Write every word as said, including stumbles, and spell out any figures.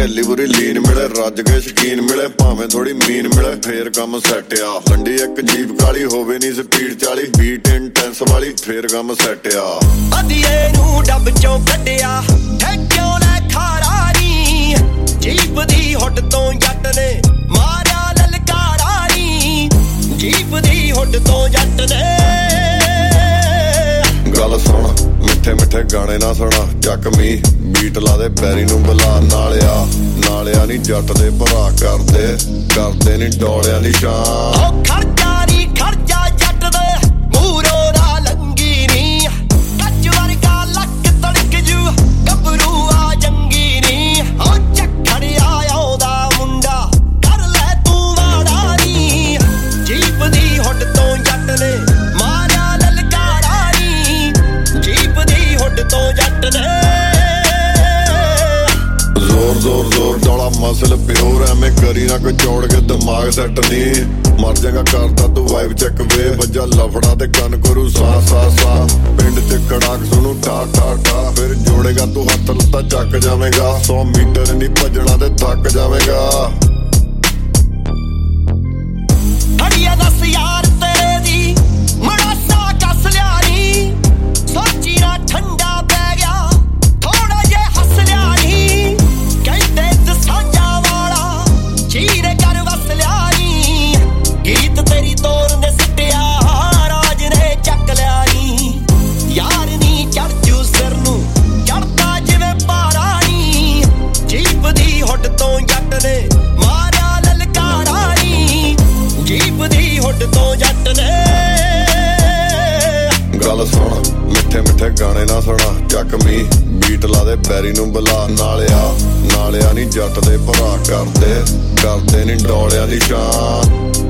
ਸਹੇਲੀ ਬੁਰੀ ਲੀਨ ਮਿਲੇ, ਰੱਜ ਕੇ ਸ਼ਕੀਨ ਮਿਲੇ, ਭਾਵੇਂ ਥੋੜੀ ਮੀਨ ਮਿਲੇ, ਫੇਰ ਕੰਮ ਸੈੱਟ ਆ। ਲੰਡੀ ਇੱਕ ਜੀਪ ਕਾਲੀ ਹੋਵੇ ਨੀ ਸਪੀਡ ਚਾਲੀ, ਬੀਟ ਇੰਟੈਂਸ ਵਾਲੀ, ਫੇਰ ਕੰਮ ਸੈੱਟ ਆ। ਅਧੀਏ ਨੂੰ ਡੱਬ ਚੋਂ ਕੱਢਿਆ ਠੇਕਿਓ ਲੈ ਖਾਰਾ ਨੀ, ਜੀਪ ਦੀ ਹੁੱਡ ਤੋਂ ਜੱਟ ਨੇ ਮਾਰਿਆ ਲਲਕਾਰਾ ਨੀ, ਜੀਪ ਦੀ ਹੁੱਡ ਤੋਂ ਜੱਟ ਨੇ। ਗੱਲ ਸੁਣ ਮਿੱਠੇ ਮਿੱਠੇ ਗਾਣੇ ਨਾ ਸੁਣਾ, ਚੱਕਮੀ ਬੀਟ ਲਾ ਦੇ ਬੈਰੀ ਨੂੰ ਬੁਲਾ। ਨਾਲਿਆ ਨਾਲਿਆ ਨੀ ਜੱਟ ਦੇ ਭਰਾ ਕਰਦੇ, ਕਰਦੇ ਨੀ ਡੋਲਿਆਂ ਦੀ ਸ਼ਾਨ। ਓ ਖਰਚਾ ਨੀ ਖਰਚਾ ਜੱਟ ਦੇ ਮੂਹਰੋਂ ਨਾ ਲੰਗੀ ਨੀ, ਕੱਚ ਵਰਗਾ ਲੱਕ ਤੜਕ ਜੂ ਗੱਭਰੂ ਆ ਜੰਗੀ ਨੀ। ਓ ਝੱਖੜਿਆ ਆਉਂਦਾ ਮੁੰਡਾ ਕਰ ਲੈ ਤੂੰ ਵਾੜਾ ਨੀ, ਜੀਪ ਦੀ ਹੁੱਡ ਤੋਂ ਜੱਟ ਨੇ ਮਾਰਿਆ ਲਲਕਾਰਾ ਨੀ, ਜੀਪ ਦੀ ਹੁੱਡ ਤੋਂ ਜੱਟ ਨੇ। ਜ਼ੋਰ ਜ਼ੋਰ ਜ਼ੋਰ ਡੋਲਾ ਮਸਲ ਪਿਓਰ, ਐਵੇਂ ਕਰੀ ਨਾ ਕੋਈ ਚੌੜ ਕੇ ਦਿਮਾਗ ਸੈੱਟ ਨੀ, ਮਰ ਜਾਏਗਾ ਕਰਦਾ ਤੂੰ ਵਾਈਬ ਚੈੱਕ ਵੇ। ਵੱਜਾ ਲਫੜਾ ਤੇ ਕੰਨ ਕਰੂ ਸਾ ਸਾ ਸਾ, ਪਿੰਡ ਚ ਕੜਾਕ ਸੁਣੂ ਠਾ ਠਾ ਠਾ, ਫਿਰ ਜੋੜੇਗਾ ਤੂੰ ਹੱਥ ਲੱਤਾਂ ਚੱਕ ਜਾਵੇਂਗਾ। ਸੌ ਮੀਟਰ ਨੀ ਭੱਜਣਾ ਤੇ ਥੱਕ ਜਾਵੇਂਗਾ। ਹੜੀਆ ਦੱਸ ਯਾਰ ਤੇਰੇ ਦੀ ਮੜਾਸਾ ਕੱਸ ਲਿਆ ਨੀ, ਸੋਚੀ ਨਾ ਠੰਡਾ ਪੈ ਗਿਆ ਥੋੜਾ ਜੇ ਹੱਸ ਲਿਆ ਨੀ, ਕਹਿੰਦੇ ਦਸਾਂਝਾ ਵਾਲਾ ਚੀਰੇ ਕਰ ਵਸ ਲਿਆ ਨੀ, ਗੀਤ ਤੇਰੀ ਤੋਰ ਨੇ ਸਿੱਟਿਆ ਰਾਜ ਨੇ ਚੱਕ ਲਿਆ ਨੀ। ਯਾਰ ਨੀ ਚੜ ਜੂ ਸਿਰ ਨੂੰ ਚੜਦਾ ਜਿਵੇਂ ਪਾਰਾ ਨੀ, ਜੀਪ ਦੀ ਹੁੱਡ ਤੋਂ ਜੱਟ ਨੇ ਮਾਰਿਆ ਲਲਕਾਰਾ ਨੀ, ਜੀਪ ਦੀ ਹੁੱਡ ਤੋਂ ਜੱਟ ਨੇ। ਗੱਲ ਸੁਣ ਮਿੱਠੇ ਮਿੱਠੇ ਗਾਣੇ ਨਾ ਸੁਣਾ, ਚੱਕਮੀ ਬੀਟ ਲਾ ਦੇ ਬੈਰੀ ਨੂੰ ਬੁਲਾ। ਨਾਲਿਆ ਨਾਲਿਆ ਨੀ ਜੱਟ ਦੇ ਭਰਾ ਕਰਦੇ, ਕਰਦੇ ਨੀ ਡੋਲਿਆਂ ਦੀ ਸ਼ਾਨ।